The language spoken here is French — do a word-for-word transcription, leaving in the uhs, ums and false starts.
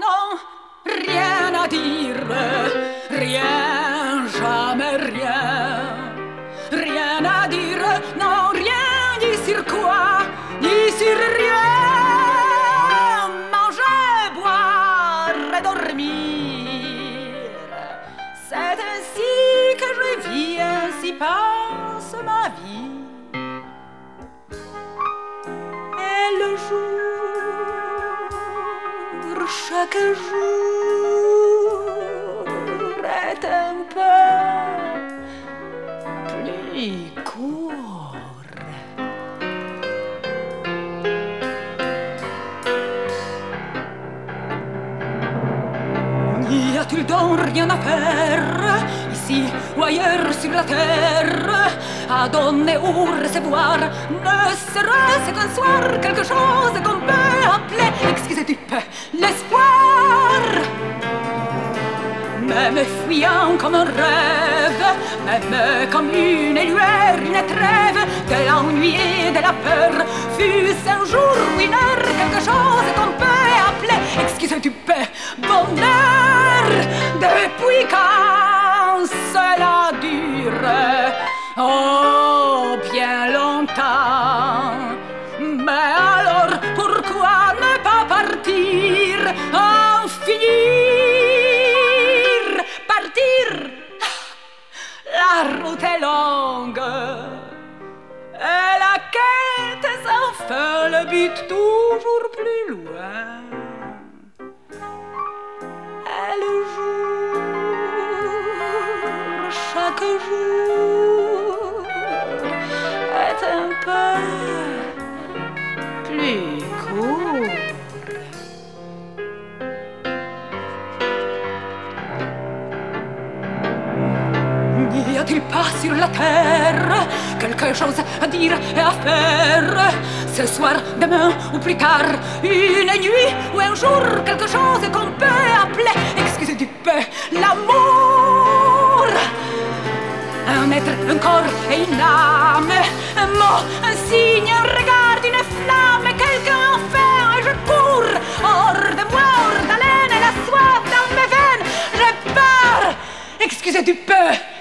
non, rien à dire, rien, jamais rien, rien à dire, non, rien, ni sur quoi, ni sur rien, manger, boire et dormir, c'est ainsi que je vis, ainsi passe ma vie. Et le jour, chaque jour est un peu plus court. N'y a-t-il donc rien à faire, ici ou ailleurs sur la terre, à donner ou recevoir, ne serait-ce qu'un soir quelque chose qu'on peut appeler, excusez du peu, l'espoir. Même fuyant comme un rêve, même comme une lueur, une trêve de l'ennui et de la peur, fût-ce un jour ou une heure quelque chose qu'on peut appeler, excusez du peu, bonheur. Depuis quand cela dure, oh bien longtemps, mais alors pourquoi ne pas partir, en finir, partir? La route est longue et la quête sans fin, le but toujours plus loin. Et le jour, chaque jour est un peu plus court. N'y a-t-il pas sur la terre quelque chose à dire et à faire, ce soir, demain ou plus tard, une nuit ou un jour, quelque chose qu'on peut appeler, excusez du peu, l'amour? Un être, un corps et une âme, un mot, un signe, un regard, une flamme, quelqu'un enfin, et je cours hors de moi, hors d'haleine et la soif dans mes veines, je pars, excusez du peu.